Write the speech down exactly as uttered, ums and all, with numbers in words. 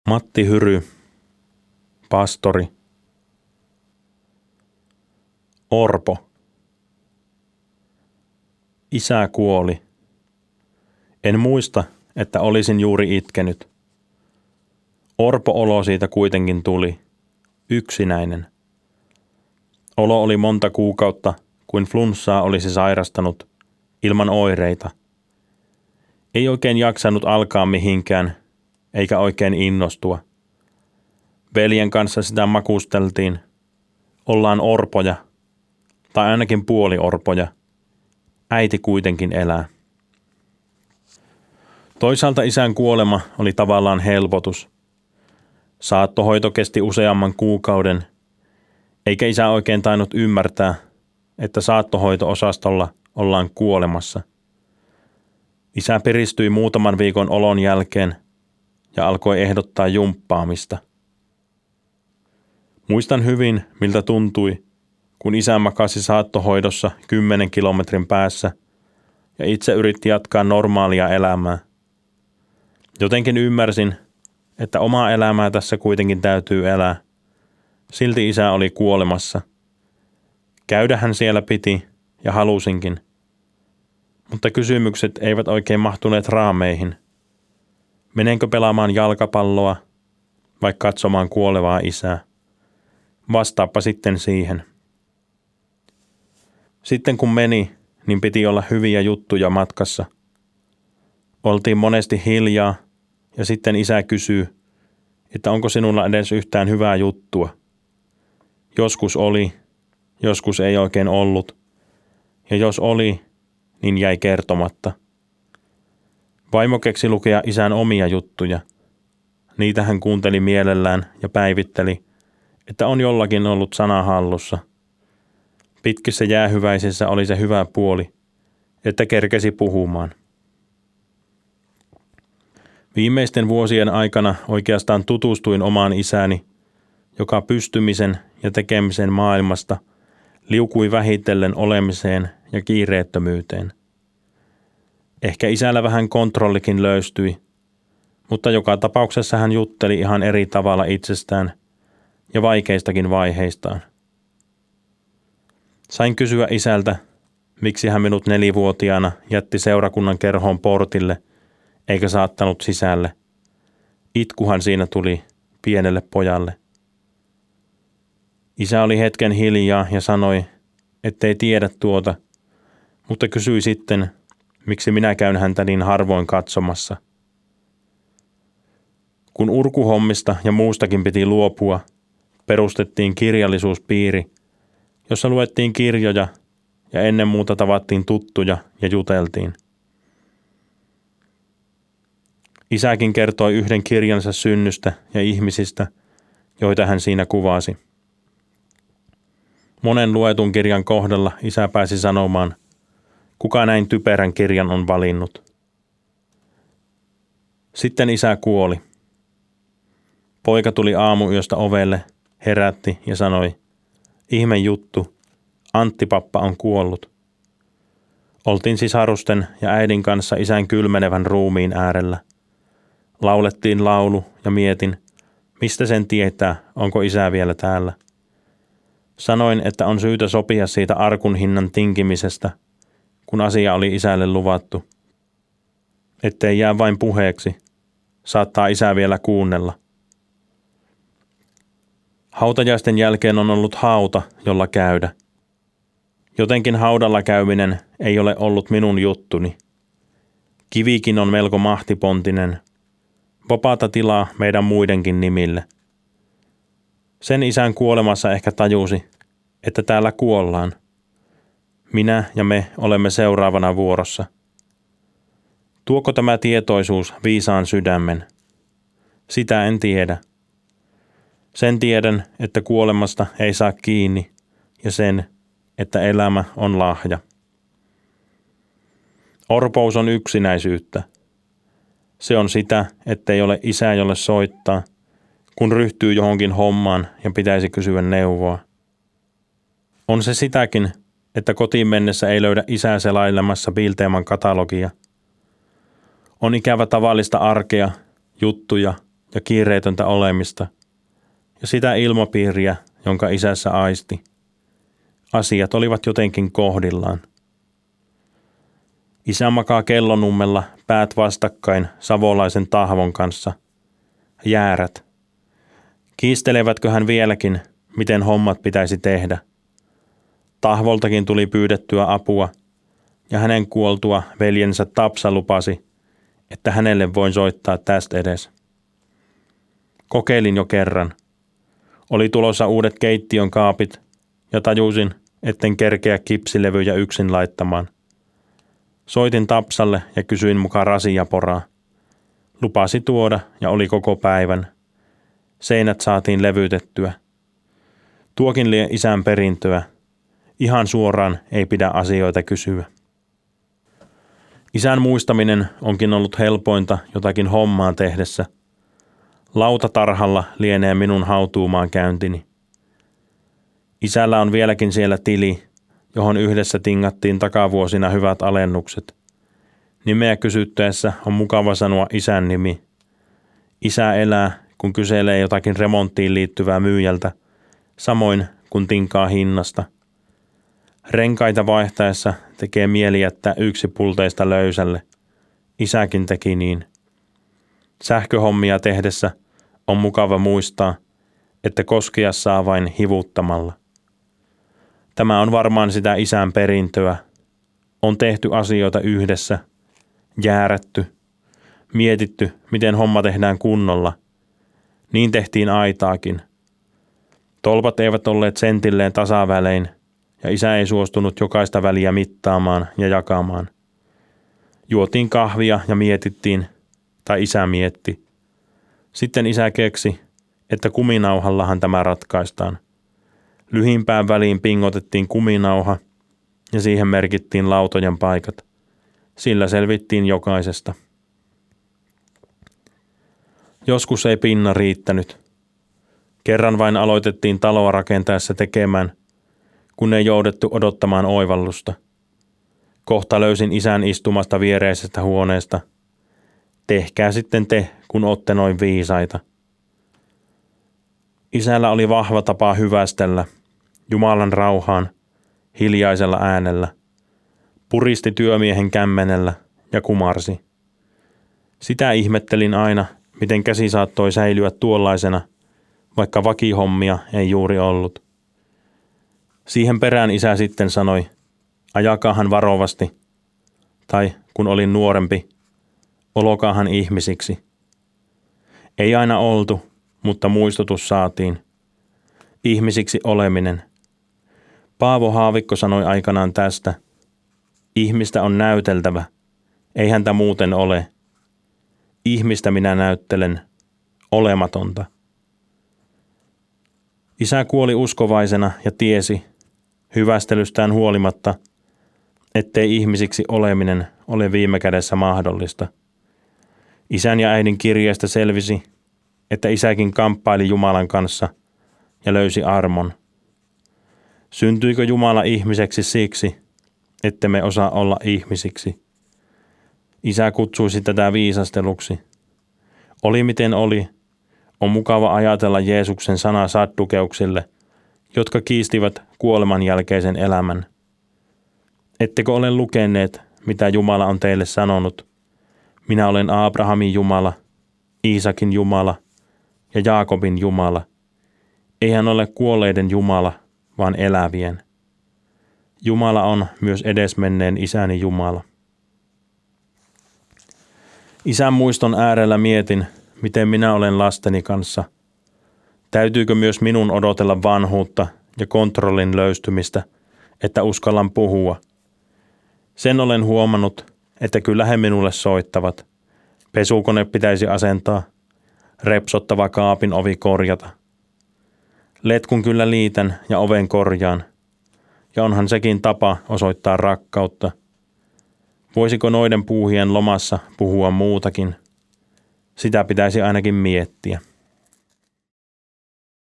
Matti Hyry, pastori. Orpo. Isä kuoli. En muista, että olisin juuri itkenyt. Orpo-olo siitä kuitenkin tuli. Yksinäinen. Olo oli monta kuukautta, kuin flunssaa olisi sairastanut, ilman oireita. Ei oikein jaksanut alkaa mihinkään, eikä oikein innostua. Veljen kanssa sitä makusteltiin. Ollaan orpoja, tai ainakin puoliorpoja. Äiti kuitenkin elää. Toisaalta isän kuolema oli tavallaan helpotus. Saattohoito kesti useamman kuukauden, eikä isä oikein tainnut ymmärtää, että saattohoito-osastolla ollaan kuolemassa. Isä piristyi muutaman viikon olon jälkeen ja alkoi ehdottaa jumppaamista. Muistan hyvin, miltä tuntui, kun isä makasi saattohoidossa kymmenen kilometrin päässä ja itse yritti jatkaa normaalia elämää. Jotenkin ymmärsin, että omaa elämää tässä kuitenkin täytyy elää. Silti isä oli kuolemassa. Käydä hän siellä piti ja halusinkin. Mutta kysymykset eivät oikein mahtuneet raameihin. Menenkö pelaamaan jalkapalloa vai katsomaan kuolevaa isää? Vastaappa sitten siihen. Sitten kun meni, niin piti olla hyviä juttuja matkassa. Oltiin monesti hiljaa ja sitten isä kysyy, että onko sinulla edes yhtään hyvää juttua. Joskus oli, joskus ei oikein ollut, ja jos oli, niin jäi kertomatta. Vaimo keksi lukea isän omia juttuja. Niitä hän kuunteli mielellään ja päivitteli, että on jollakin ollut sana hallussa. Pitkissä jäähyväisissä oli se hyvä puoli, että kerkesi puhumaan. Viimeisten vuosien aikana oikeastaan tutustuin omaan isäni, joka pystymisen ja tekemisen maailmasta liukui vähitellen olemiseen ja kiireettömyyteen. Ehkä isällä vähän kontrollikin löystyi, mutta joka tapauksessa hän jutteli ihan eri tavalla itsestään ja vaikeistakin vaiheistaan. Sain kysyä isältä, miksi hän minut nelivuotiaana jätti seurakunnan kerhoon portille eikä saattanut sisälle. Itkuhan siinä tuli pienelle pojalle. Isä oli hetken hiljaa ja sanoi, ettei tiedä tuota, mutta kysyi sitten, miksi minä käyn häntä niin harvoin katsomassa. Kun urkuhommista ja muustakin piti luopua, perustettiin kirjallisuuspiiri, jossa luettiin kirjoja ja ennen muuta tavattiin tuttuja ja juteltiin. Isäkin kertoi yhden kirjansa synnystä ja ihmisistä, joita hän siinä kuvasi. Monen luetun kirjan kohdalla isä pääsi sanomaan, kuka näin typerän kirjan on valinnut. Sitten isä kuoli. Poika tuli aamuyöstä ovelle, herätti ja sanoi, ihme juttu, Antti-pappa on kuollut. Oltiin sisarusten ja äidin kanssa isän kylmenevän ruumiin äärellä. Laulettiin laulu ja mietin, mistä sen tietää, onko isä vielä täällä. Sanoin, että on syytä sopia siitä arkun hinnan tinkimisestä, kun asia oli isälle luvattu. Ettei jää vain puheeksi, saattaa isä vielä kuunnella. Hautajaisten jälkeen on ollut hauta, jolla käydä. Jotenkin haudalla käyminen ei ole ollut minun juttuni. Kivikin on melko mahtipontinen. Vapaata tilaa meidän muidenkin nimille. Sen isän kuolemassa ehkä tajusi, että täällä kuollaan. Minä ja me olemme seuraavana vuorossa. Tuoko tämä tietoisuus viisaan sydämen? Sitä en tiedä. Sen tiedän, että kuolemasta ei saa kiinni ja sen, että elämä on lahja. Orpous on yksinäisyyttä. Se on sitä, ettei ole isää, jolle soittaa, kun ryhtyy johonkin hommaan ja pitäisi kysyä neuvoa. On se sitäkin, että kotiin mennessä ei löydä isää selailemassa Bilteeman katalogia. On ikävä tavallista arkea, juttuja ja kiireetöntä olemista ja sitä ilmapiiriä, jonka isässä aisti. Asiat olivat jotenkin kohdillaan. Isä makaa kellonummella päät vastakkain savolaisen tahvon kanssa. Jäärät. Kiistelevätkö hän vieläkin, miten hommat pitäisi tehdä? Tahvoltakin tuli pyydettyä apua, ja hänen kuoltua veljensä Tapsa lupasi, että hänelle voin soittaa tästä edes. Kokeilin jo kerran. Oli tulossa uudet keittiön kaapit, ja tajusin, etten kerkeä kipsilevyjä yksin laittamaan. Soitin Tapsalle ja kysyin mukaan rasiaporaa. Lupasi tuoda ja oli koko päivän. Seinät saatiin levytettyä. Tuokin lie isän perintöä. Ihan suoraan ei pidä asioita kysyä. Isän muistaminen onkin ollut helpointa jotakin hommaa tehdessä. Lautatarhalla lienee minun hautuumaan käyntini. Isällä on vieläkin siellä tili, johon yhdessä tingattiin takavuosina hyvät alennukset. Nimeä kysyttäessä on mukava sanoa isän nimi. Isä elää, kun kyselee jotakin remonttiin liittyvää myyjältä, samoin kun tinkaa hinnasta. Renkaita vaihtaessa tekee mieli jättää yksi pulteista löysälle. Isäkin teki niin. Sähköhommia tehdessä on mukava muistaa, että koskea saa vain hivuttamalla. Tämä on varmaan sitä isän perintöä. On tehty asioita yhdessä, jäärätty, mietitty, miten homma tehdään kunnolla. Niin tehtiin aitaakin. Tolpat eivät olleet sentilleen tasavälein, ja isä ei suostunut jokaista väliä mittaamaan ja jakamaan. Juotiin kahvia ja mietittiin, tai isä mietti. Sitten isä keksi, että kuminauhallahan tämä ratkaistaan. Lyhimpään väliin pingotettiin kuminauha ja siihen merkittiin lautojen paikat. Sillä selvittiin jokaisesta. Joskus ei pinna riittänyt. Kerran vain aloitettiin taloa rakentaessa tekemään, kun ei joudettu odottamaan oivallusta. Kohta löysin isän istumasta viereisestä huoneesta. Tehkää sitten te, kun ootte noin viisaita. Isällä oli vahva tapa hyvästellä, Jumalan rauhaan, hiljaisella äänellä. Puristi työmiehen kämmenellä ja kumarsi. Sitä ihmettelin aina, miten käsi saattoi säilyä tuollaisena, vaikka vakihommia ei juuri ollut. Siihen perään isä sitten sanoi, ajakaahan varovasti, tai kun olin nuorempi, olokaahan ihmisiksi. Ei aina oltu, mutta muistutus saatiin. Ihmisiksi oleminen. Paavo Haavikko sanoi aikanaan tästä, ihmistä on näyteltävä, ei häntä muuten ole. Ihmistä minä näyttelen, olematonta. Isä kuoli uskovaisena ja tiesi, hyvästelystään huolimatta, ettei ihmisiksi oleminen ole viime kädessä mahdollista. Isän ja äidin kirjeestä selvisi, että isäkin kamppaili Jumalan kanssa ja löysi armon. Syntyikö Jumala ihmiseksi siksi, ettemme osaa olla ihmisiksi? Isä kutsuisi tätä viisasteluksi. Oli miten oli, on mukava ajatella Jeesuksen sana saddukeuksille, jotka kiistivät kuoleman jälkeisen elämän. Ettekö ole lukeneet, mitä Jumala on teille sanonut? Minä olen Abrahamin Jumala, Iisakin Jumala ja Jaakobin Jumala. Ei hän ole kuolleiden Jumala, vaan elävien. Jumala on myös edesmenneen isäni Jumala. Isän muiston äärellä mietin, miten minä olen lasteni kanssa. Täytyykö myös minun odotella vanhuutta ja kontrollin löystymistä, että uskallan puhua? Sen olen huomannut, että kyllä he minulle soittavat. Pesukone pitäisi asentaa, repsottava kaapin ovi korjata. Letkun kyllä liitän ja oven korjaan, ja onhan sekin tapa osoittaa rakkautta. Voisiko noiden puuhien lomassa puhua muutakin? Sitä pitäisi ainakin miettiä.